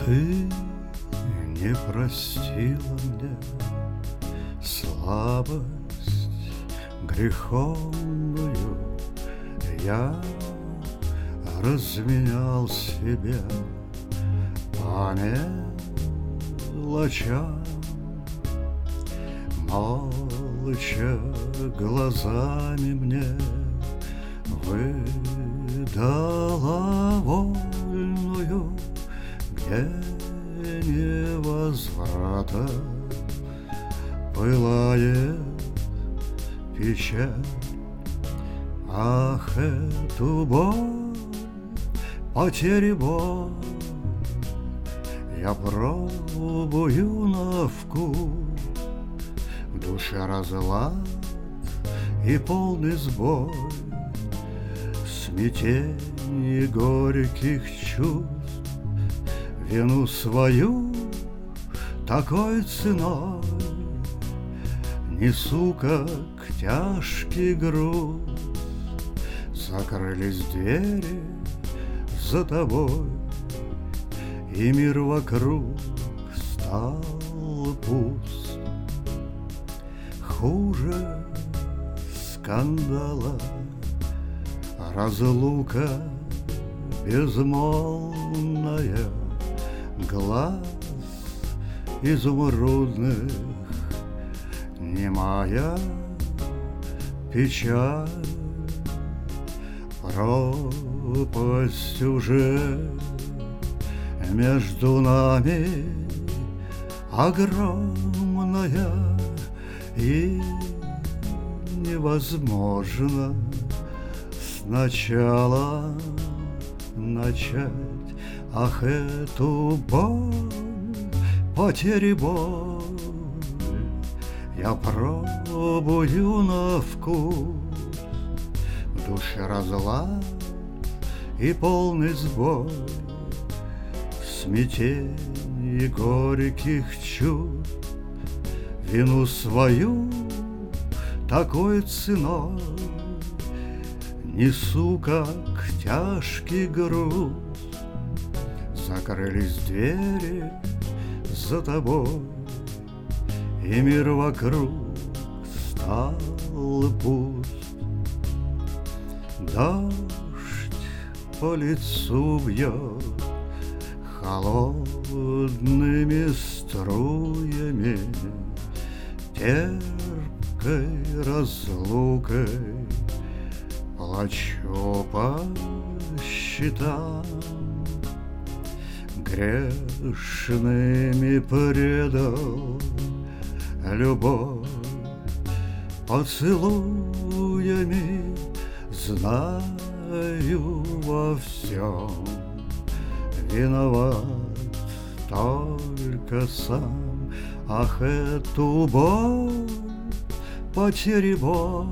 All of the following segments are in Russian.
Ты не простила мне слабость греховную. Я разменял себя по мелочам, молча глазами мне выдала вольную, где невозврата пылает печаль. Ах, эту боль, потери боль я пробую на вкус. В душе разлад и полный сбой, смятение горьких чувств. Вину свою такой ценой несу, как тяжкий груз. Закрылись двери за тобой, и мир вокруг стал пуст. Хуже скандала разлука безмолвная, глаз изумрудных немая печаль. Пропасть уже между нами огромная, и невозможно сначала начать. Ах, эту боль, потери боль я пробую на вкус. В душе разлад и полный сбой, смятение горьких чувств. Вину свою такой ценой несу, как тяжкий груз. Закрылись двери за тобой, и мир вокруг стал пуст. Дождь по лицу бьет холодными струями, терпкой разлукой плачу по счетам. Грешными предал любовь поцелуями, знаю, во всем виноват только сам. Ах, эту боль, потери боль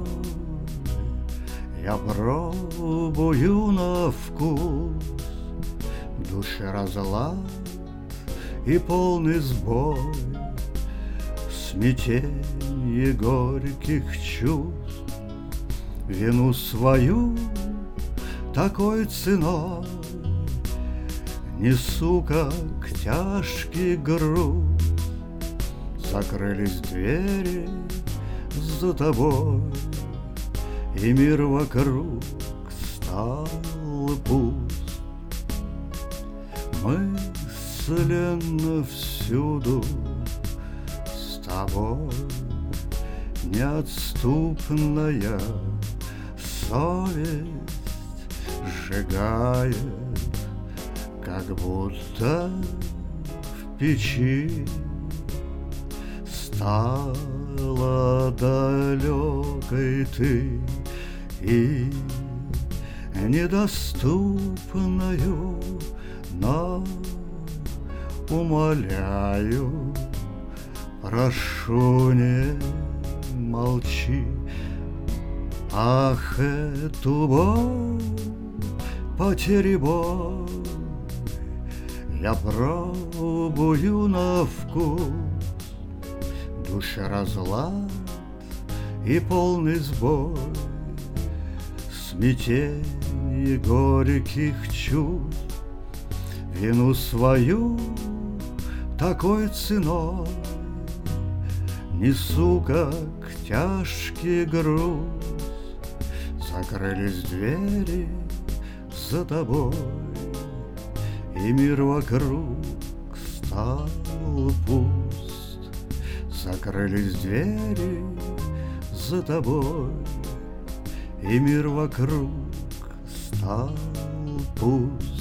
я пробую на вкус. В душе разлад и полный сбой, смятение горьких чувств. Вину свою такой ценой несу, как тяжкий груз. Закрылись двери за тобой, и мир вокруг стал пуст. Мысленно всюду с тобой неотступная совесть сжигает, как будто в печи. Стала далекой ты и недоступною, но умоляю, прошу, не молчи. Ах, эту боль, потери боль я пробую на вкус. В душе разлад и полный сбой, смятение горьких чувств. вину свою такой ценой несу, как тяжкий груз. Закрылись двери за тобой, и мир вокруг стал пуст. Закрылись двери за тобой, и мир вокруг стал пуст.